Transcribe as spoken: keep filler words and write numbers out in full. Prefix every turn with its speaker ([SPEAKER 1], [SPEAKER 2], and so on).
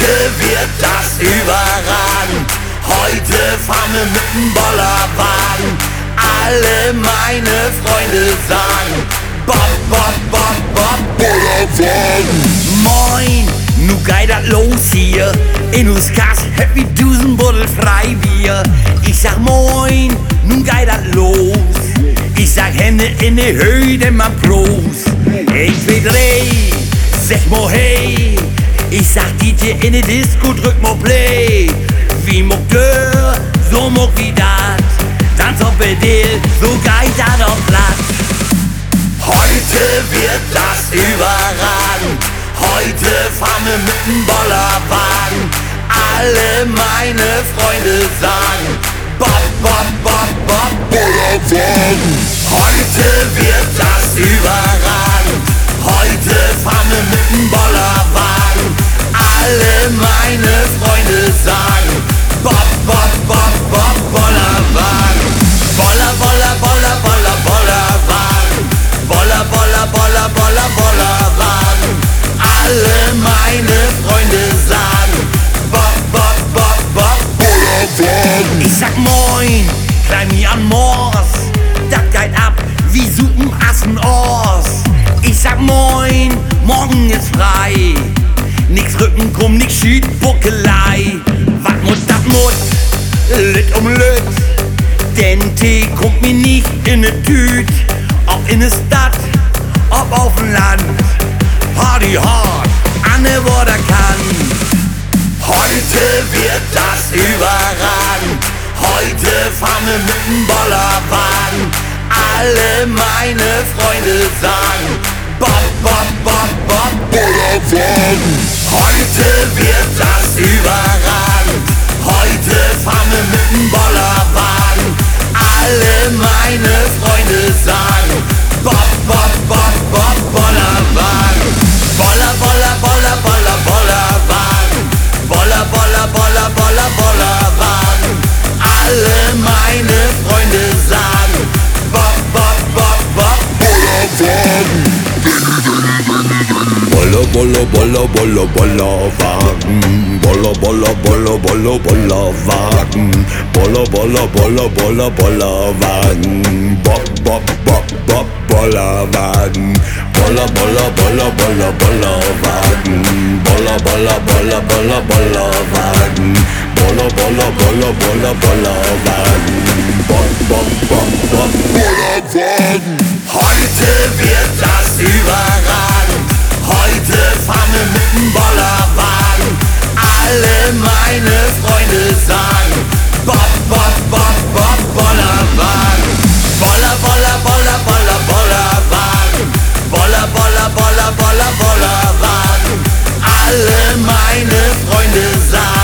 [SPEAKER 1] Heute wird das überragen. Heute fahren wir mit dem Bollerwagen. Alle meine Freunde sagen Bob, Bob, Bob, Bob, Bollerwagen. Moin, nu geht das los hier. In uns Kass Happy Dusen Buddel Freibier. Ich sag moin, nun geht das los. Ich sag Hände in die Höhe, denn man Prost. eins, zwei, drei, sag mo hey. Ich sag D J in die Disco, drück mo Play. Wie mo gör, so mo wie dat. Tanz auf Bedel, so geht das auf Platz. Heute wird das überragen. Heute fahren wir mit dem Bollerwagen. Alle meine Freunde sagen Bob, Bob, Bob, Bob, Bollerwagen. Heute wird das überragen. Heute fahren wir mit dem Bollerwagen. Alle meine Freunde sagen Bob, Bob, Bob, Bob, Bollerwagen. Boller, Boller, Boller, Boller, Bollerwagen. Boller, Boller, Boller, Boller, Bollerwagen. Alle meine Freunde sagen Bob, Bob, Bob, Bob, Bollerwagen. Ich sag moin, klein wie an Mors. Dat geht ab wie Suppen Assen Ors. Ich sag moin, morgen ist frei. Nix Rücken krumm, nix Schied, Buckelei. Wat mut, dat mut, Lüt um Lüt. Denn Tee kommt mir nicht in ne Tüt. Ob in ne Stadt, ob auf dem Land. Party hard, Anne wo der kann. Heute wird das überragen. Heute fahren wir mit dem Bollerwagen. Alle meine Freunde sagen Bob, Bob, Bob, Bob, Bollerwagen. Heute wird das überragen. Heute fahren wir mit dem Bollerwagen. Alle meine Freunde sagen Bob, Bob, Bob, Bob, Bollerwagen. Boller, Boller, Boller, Boller, Bollerwagen. Boller, Boller, Boller, Boller, Bollerwagen. Alle meine Freunde sagen Bob, Bob, Bob, Bob, Bollerwagen.
[SPEAKER 2] Boller, Boller, Boller, Boller, Bollerwagen. Boller, Boller, Boller, Boller, Bollerwagen. Boller, Boller, Boller, Boller, Bollerwagen. Bob, Bob, Bob, Bob, Bollerwagen. Boller, Boller, Boller, Boller, Bollerwagen. Boller, Boller, Boller, Boller, Bollerwagen. Boller, Boller, Boller, Boller, Bollerwagen. Bob, Bob, Bob, Bob, Bollerwagen.
[SPEAKER 1] Heute wird das überragen. Heute fahren wir mit dem Bollerwagen. Alle meine Freunde sagen Bob, Bob, Bob, Bob, Bollerwagen. Boller, Boller, Boller, Boller, Bollerwagen. Boller, Boller, Boller, Boller, Bollerwagen. Alle meine Freunde sagen